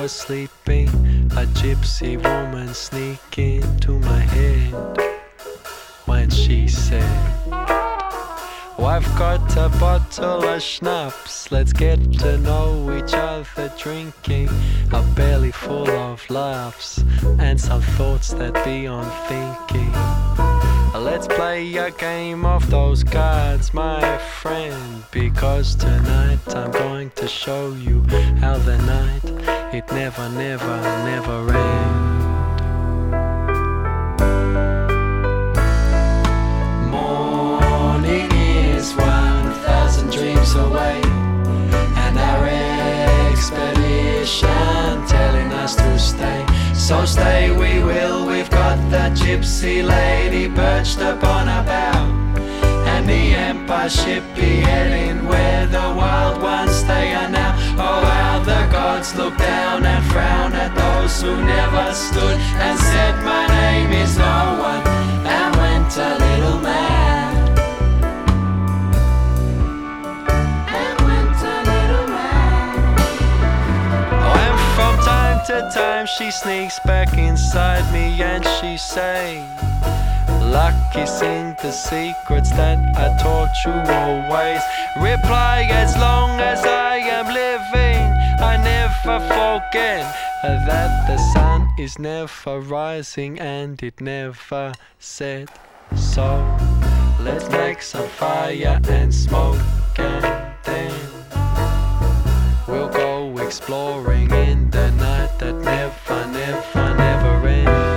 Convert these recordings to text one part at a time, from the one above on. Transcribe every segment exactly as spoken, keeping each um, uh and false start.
was sleeping, a gypsy woman sneaked into my head when she said, "Oh, I've got a bottle of schnapps, let's get to know each other drinking a belly full of laughs and some thoughts that beyond thinking. Let's play a game of those cards, my friend, because tonight I'm going to show you how the night, it never, never, never ends." Morning is one thousand dreams away, and our expedition telling us to stay. So stay we will, we've got the gypsy lady perched upon a bow, and the Empire ship be heading where the wild ones stay are now. Oh, how the gods look down and frown at those who never stood and said, "My name is no one," and went a little mad. At times she sneaks back inside me and she say, "Luck is in the secrets that I taught you always." Reply, "As long as I am living, I never forget that the sun is never rising and it never set. So let's make some fire and smoke, and then we'll go exploring in the night that never, never, never ends."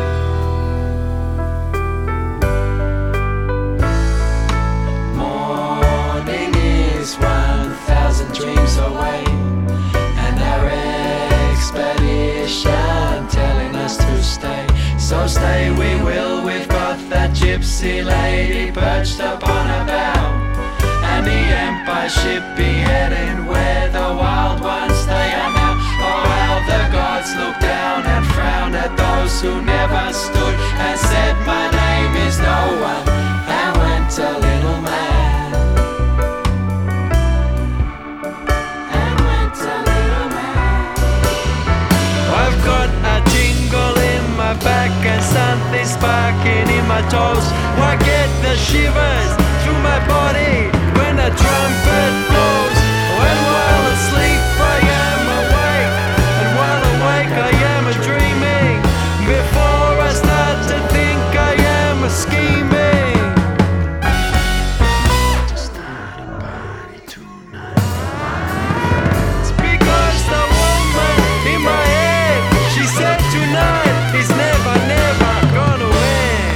Morning is one thousand dreams away, and our expedition telling us to stay. So stay we will, we've got that gypsy lady perched upon a bow, and the Empire ship be heading where the wild ones stay are now. Oh, how the gods look down and frown at those who never stood and said, "My name is no one," and went a little mad. And went a little mad. I've got a tingle in my back and something sparking in my toes. I get the shivers through my body when a trumpet blows. When while asleep I am awake, and while awake I am a dreaming. Before I start to think I am a scheming. To start a party tonight. It's because the woman in my head, she said tonight is never, never gonna win.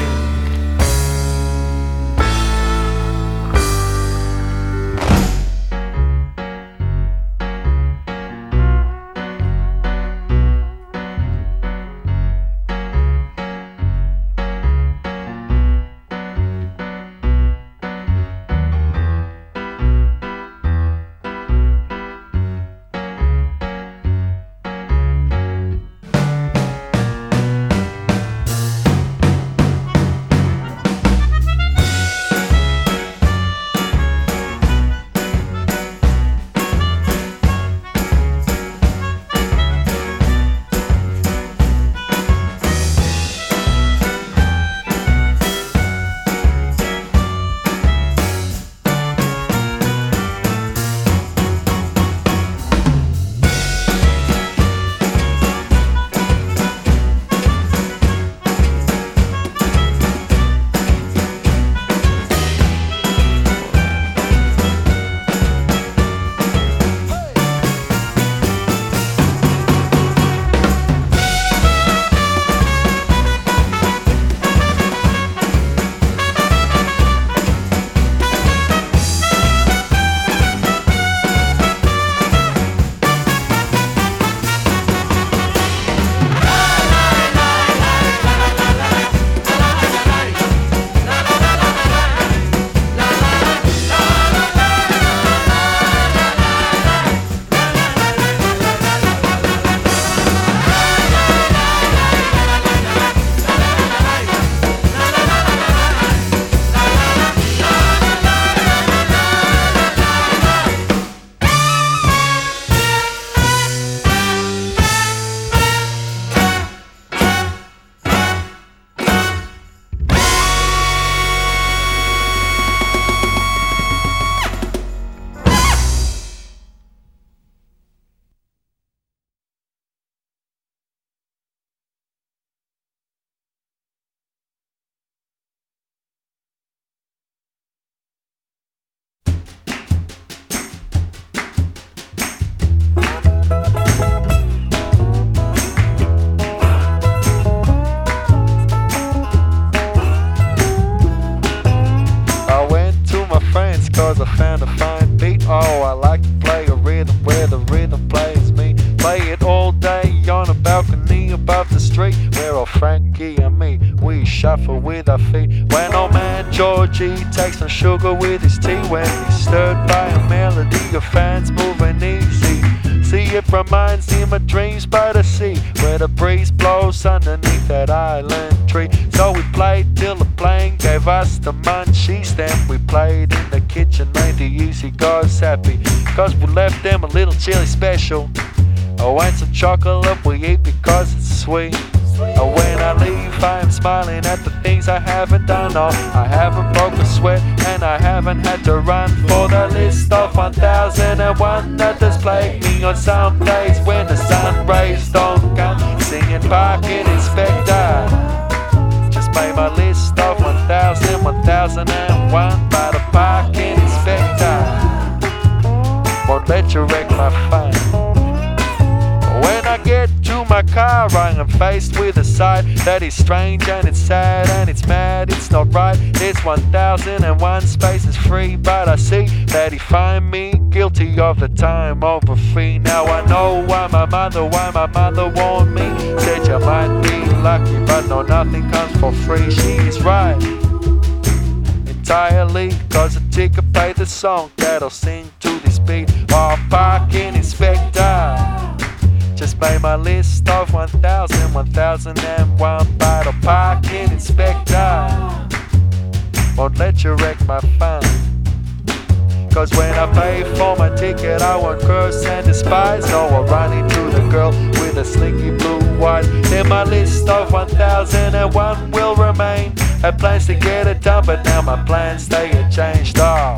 where old Frankie and me, we shuffle with our feet. When old man Georgie takes some sugar with his tea, when he's stirred by a melody of fans moving easy. See, it reminds him of dreams by the sea, where the breeze blows underneath that island tree. So we played till the plane gave us the munchies. Then we played in the kitchen, made the easy guys happy, cause we left them a little chili special. Oh, and some chocolate we eat because it's sweet. Oh, when I leave I am smiling at the things I haven't done. Oh, I haven't broke a sweat and I haven't had to run for the list of one thousand and one that does plague me on some days when the sun rays don't come. Singing Parking Inspector, just made my list of one thousand, one thousand and one by the Parking Inspector. Won't let you wreck my fun. When I get to my car, I am faced with a sight that is strange and it's sad and it's mad, it's not right. There's one thousand and one spaces free, but I see that he find me guilty of the time over fee. Now I know why my mother, why my mother warned me. Said you might be lucky, but no, nothing comes for free. She's right entirely, cause a ticket paid the song that'll sing to this beat. Oh, Parking Inspector, just made my list of one thousand, one thousand and one by the Parking Inspector. Won't let you wreck my fun, cause when I pay for my ticket I won't curse and despise. No, I'll run into the girl with the slinky blue eyes. Then my list of one thousand and one will remain. Had plans to get it done, but now my plans they get changed. Oh,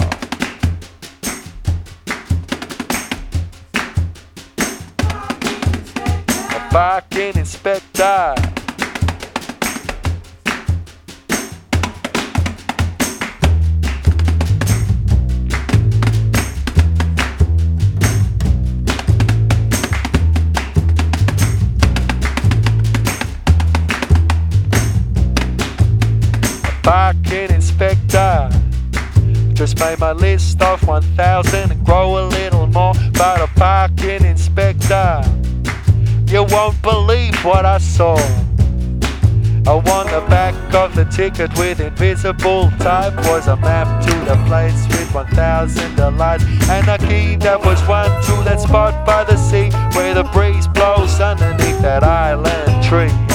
Parking Inspector. Parking Inspector, just made my list of one thousand and grow a little more. But a Parking Inspector, you won't believe what I saw. Oh, on the back of the ticket with invisible type was a map to the place with one thousand lights, and a key that was one to that spot by the sea where the breeze blows underneath that island tree.